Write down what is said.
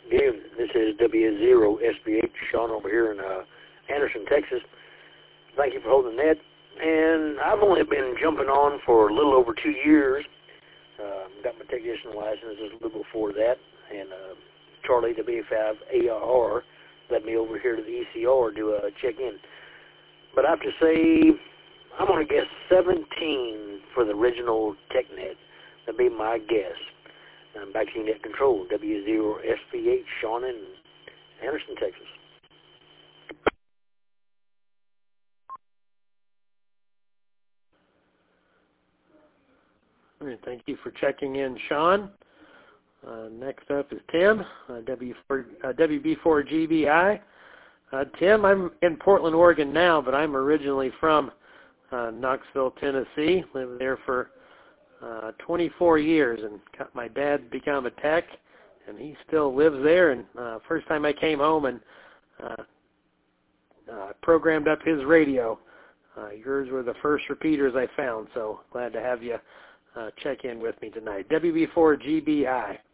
Yeah, this is W0SBH, Sean over here in Anderson, Texas. Thank you for holding that. And I've only been jumping on for a little over 2 years. Got my technician license a little before that, and Charlie W5AR let me over here to the ECR do a check-in. But I have to say, I'm going to guess 17 for the original TechNet. That'd be my guess. I'm back to Net Control, W0SPH, Sean in Anderson, Texas. All right, thank you for checking in, Sean. Next up is Tim, WB4GBI. Tim, I'm in Portland, Oregon now, but I'm originally from Knoxville, Tennessee. Lived there for 24 years, and my dad became a tech, and he still lives there. And first time I came home and programmed up his radio, yours were the first repeaters I found, so glad to have you check in with me tonight. WB4GBI.